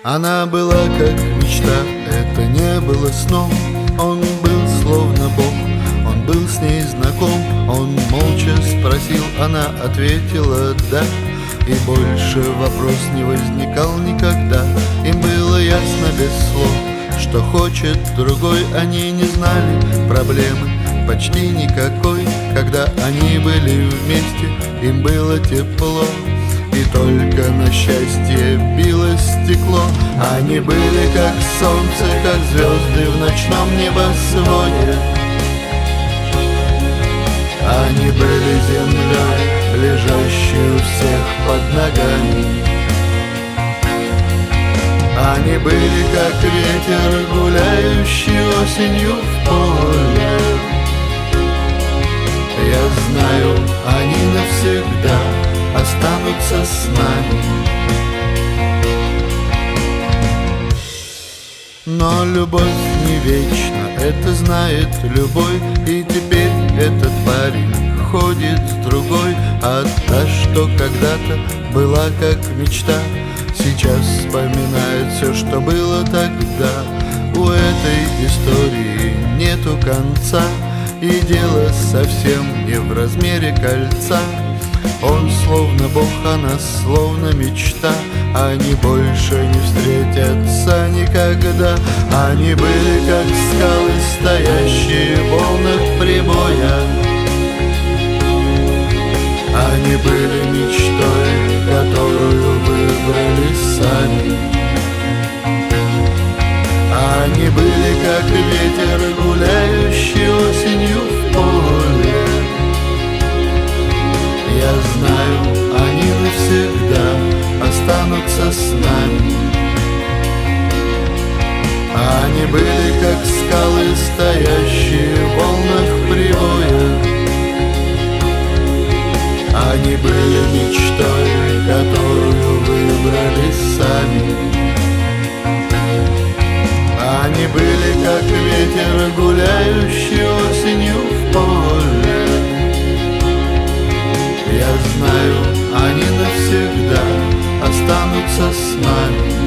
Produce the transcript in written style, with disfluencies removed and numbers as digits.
Она была как мечта, это не было сном. Он был словно Бог, он был с ней знаком. Он молча спросил, она ответила «да». И больше вопрос не возникал никогда. Им было ясно без слов, что хочет другой. Они не знали проблемы почти никакой. Когда они были вместе, им было тепло, и только на счастье било стекло. Они были как солнце, как звезды в ночном небосводе. Они были землей, лежащей у всех под ногами. Они были как ветер, гуляющий осенью в поле. Я знаю, они навсегда останутся с нами. Но любовь не вечна, это знает любой. И теперь этот парень ходит с другой. А та, что когда-то была как мечта, сейчас вспоминает все, что было тогда. У этой истории нету конца, и дело совсем не в размере кольца. Он словно Бог, она словно мечта. Они больше не встретятся никогда. Они были как скалы, стоящие в волнах прибоя. Они были мечтой, которую выбрали сами. Они были как ветер, гуляющий осенью в поле. Я знаю, они навсегда останутся с нами. Они были как скалы, стоящие в волнах прибоя. Они были мечтой, которую выбрали сами. Они были как ветер, гуляющий осенью в поле. Я знаю, они навсегда останутся с нами.